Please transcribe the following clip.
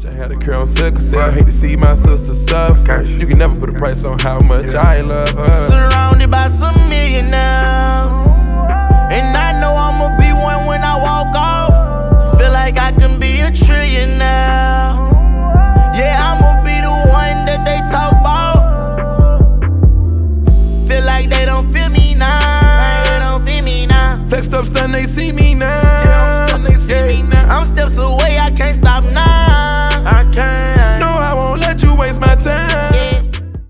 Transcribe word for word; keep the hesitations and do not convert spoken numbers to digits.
Wish I had a curl on sickle cell. Hate to see my sister suffer. You can never put a price on how much I love her. Surrounded by some millionaires, and I know I'ma be one when I walk off. Feel like I can be a trillionaire. Yeah, I'ma be the one that they talk about. Feel like they don't feel me now. They don't feel me now. Flexed up, stun, they see me now. Yeah, I'm stun, they see me now. I'm steps away, I can't stop now. I can't.